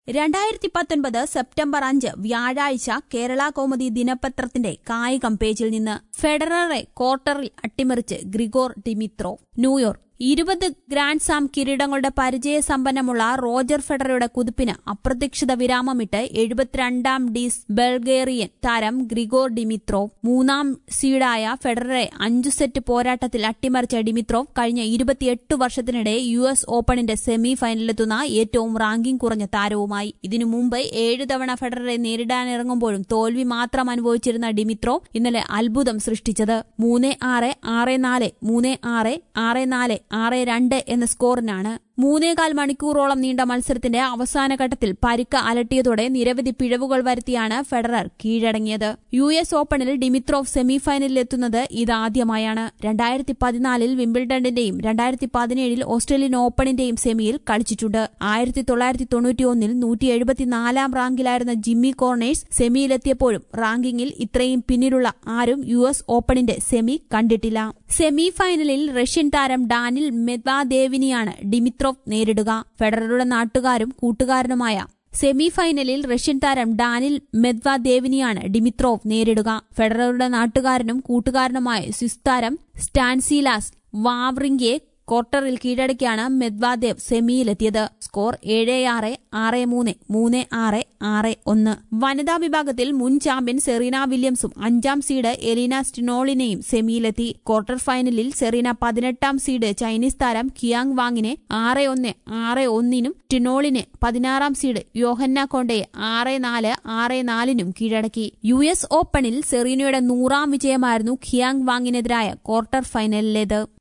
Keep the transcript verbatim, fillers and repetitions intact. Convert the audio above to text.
രണ്ടായിരത്തി പത്തൊൻപത് സെപ്റ്റംബർ അഞ്ച് വ്യാഴാഴ്ച കേരള കൗമുദി ദിനപത്രത്തിന്റെ കായികം പേജിൽ നിന്ന് ഫെഡററെ ക്വാർട്ടറിൽ അട്ടിമറിച്ച് ഗ്രിഗോർ ഡിമിത്രോവ്. ന്യൂയോർക്ക്. ഇരുപത് ഗ്രാൻഡ് സ്ലാം കിരീടങ്ങളുടെ പരിചയസമ്പന്നമുള്ള റോജർ ഫെഡററുടെ കുതിപ്പിന് അപ്രതീക്ഷിത വിരാമമിട്ട് എഴുപത്തിരണ്ടാം ഡീസ് ബൾഗേറിയൻ താരം ഗ്രിഗോർ ഡിമിത്രോവ്. മൂന്നാം സീഡായ ഫെഡററെ അഞ്ചു സെറ്റ് പോരാട്ടത്തിൽ അട്ടിമറിച്ച ഡിമിത്രോവ് കഴിഞ്ഞ ഇരുപത്തിയെട്ട് വർഷത്തിനിടെ യു എസ് ഓപ്പണിന്റെ സെമി ഫൈനലിലെത്തുന്ന ഏറ്റവും റാങ്കിംഗ് കുറഞ്ഞ താരവുമായി. ഇതിനു മുമ്പ് ഏഴു തവണ ഫെഡററെ നേരിടാനിറങ്ങുമ്പോഴും തോൽവി മാത്രം അനുഭവിച്ചിരുന്ന ഡിമിത്രോവ് ഇന്നലെ അത്ഭുതം സൃഷ്ടിച്ചത് മൂന്ന് ആറ് ആറ് നാല് മൂന്ന് ആറ് ആറ് നാല് ആറ് രണ്ട് എന്ന സ്കോറിനാണ്. മൂന്നേകാൽ മണിക്കൂറോളം നീണ്ട മത്സരത്തിന്റെ അവസാന ഘട്ടത്തിൽ പരിക്ക് അലട്ടിയതോടെ നിരവധി പിഴവുകൾ വരുത്തിയാണ് ഫെഡറർ കീഴടങ്ങിയത്. യു എസ് ഓപ്പണിൽ ഡിമിത്രോവ് സെമിഫൈനലിലെത്തുന്നത് ഇതാദ്യമായാണ്. രണ്ടായിരത്തി പതിനാലിൽ വിംബിൾഡണിന്റെയും രണ്ടായിരത്തി പതിനേഴിൽ ഓസ്ട്രേലിയൻ ഓപ്പണിന്റെയും സെമിയിൽ കളിച്ചിട്ടുണ്ട്. ആയിരത്തി തൊള്ളായിരത്തി തൊണ്ണൂറ്റിയൊന്നിൽ നൂറ്റി എഴുപത്തിനാലാം റാങ്കിലായിരുന്ന ജിമ്മി കോർണേഴ്സ് സെമിയിലെത്തിയപ്പോഴും റാങ്കിങ്ങിൽ ഇത്രയും പിന്നിലുള്ള ആരും യു എസ് ഓപ്പണിന്റെ സെമി കണ്ടിട്ടില്ല. സെമിഫൈനലിൽ റഷ്യൻ താരം ഡാനിൽ മെദ്വദേവിനെയാണ് ഡിമിത്രോവ് നേരിടുക. ഫെഡററുടെ നാട്ടുകാരും കൂട്ടുകാരനുമായ സെമിഫൈനലിൽ റഷ്യൻ താരം ഡാനിൽ മെദ്വദേവിനെയാണ് ഡിമിത്രോവ് നേരിടുക. ഫെഡററുടെ നാട്ടുകാരനും കൂട്ടുകാരനുമായ സ്വിസ് താരം സ്റ്റാൻസിലാസ് വാവ്റിങ്കയെ ക്വാർട്ടറിൽ കീഴടക്കിയാണ് മെദ്വദേവ് സെമിയിലെത്തിയത്. സ്കോർ ഏഴ് ആറ് ആറ് മൂന്ന് മൂന്ന് ആറ് ആറ് ഒന്ന്. വനിതാ വിഭാഗത്തിൽ മുൻ ചാമ്പ്യൻ സെറീന വില്യംസും അഞ്ചാം സീഡ് എലീന സ്റ്റിനോളിനെയും സെമിയിലെത്തി. ക്വാർട്ടർ ഫൈനലിൽ സെറീന പതിനെട്ടാം സീഡ് ചൈനീസ് താരം കിയാങ് വാങ്ങിനെ ആറ് ഒന്ന് ആറ് ഒന്നിനും സ്റ്റിനോളിന് പതിനാറാം സീഡ് യോഹന്ന കോണ്ടയെ ആറ് നാല് ആറ് നാലിനും കീഴടക്കി. യു എസ് ഓപ്പണിൽ സെറീനയുടെ നൂറാം വിജയമായിരുന്നു കിയാങ് വാങ്ങിനെതിരായ ക്വാർട്ടർ ഫൈനലിലേത്.